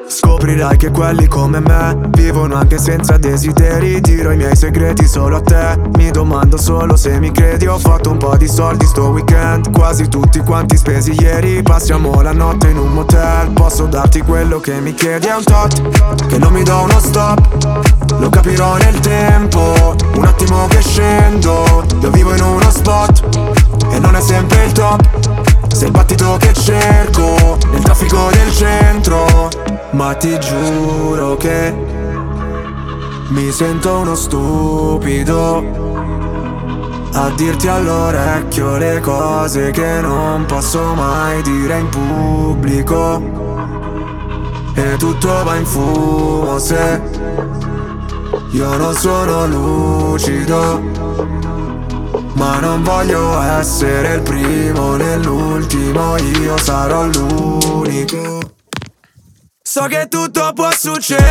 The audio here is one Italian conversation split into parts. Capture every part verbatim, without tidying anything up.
Scoprirai che quelli come me vivono anche senza desideri. Dirò i miei segreti solo a te. Mi domando solo se mi credi. Ho fatto un po' di soldi sto weekend, quasi tutti quanti spesi ieri. Passiamo la notte in un motel. Posso darti quello che mi chiedi. È un tot che non mi do uno stop. Lo capirò nel tempo. Un attimo che scendo. Io vivo in uno spot e non è sempre il top. Sei il battito che cerco nel traffico del centro. Ma ti giuro che mi sento uno stupido a dirti all'orecchio le cose che non posso mai dire in pubblico. E tutto va in fumo se io non sono lucido. Ma non voglio essere il primo né l'ultimo, io sarò l'unico. So che tutto può succedere,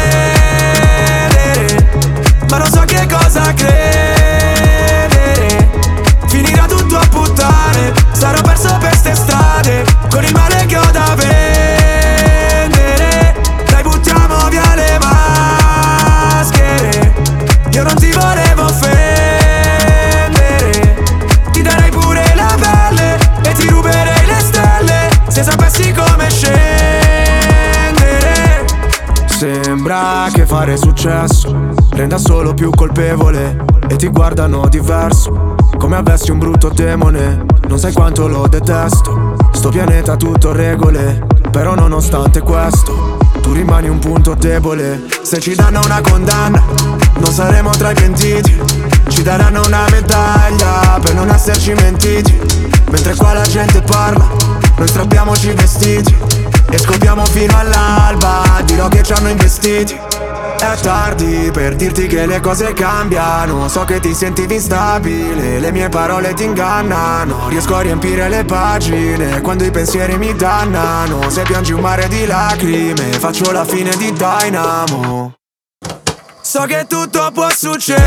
ma non so che cosa credere. Finirà tutto a puttane, sarò perso per ste strade, con il male che ho da vendere. Dai, buttiamo via le maschere, io non ti volevo offendere. Ti darei pure la pelle e ti ruberei le stelle, se sapessi come scendere. Sembra che fare successo renda solo più colpevole e ti guardano diverso, come avessi un brutto demone. Non sai quanto lo detesto. Sto pianeta tutto regole, però nonostante questo tu rimani un punto debole. Se ci danno una condanna non saremo tra i pentiti. Ci daranno una medaglia per non esserci mentiti. Mentre qua la gente parla, noi strappiamoci i vestiti e scopriamo fino all'alba. Dirò che ci hanno investiti. È tardi per dirti che le cose cambiano. So che ti sentivi instabile, le mie parole ti ingannano. Riesco a riempire le pagine quando i pensieri mi dannano. Se piangi un mare di lacrime, faccio la fine di Dynamo. So che tutto può succedere,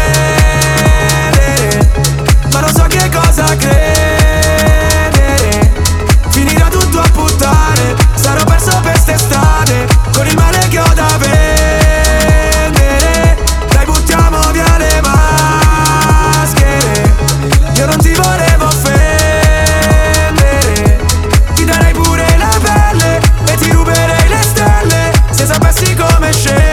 ma non so che cosa credere. Finirà tutto a puttane, sarò perso per ste strade, con il male che ho da vendere. Dai, buttiamo via le maschere, io non ti volevo offendere. Ti darei pure la pelle e ti ruberei le stelle, se sapessi come scendere.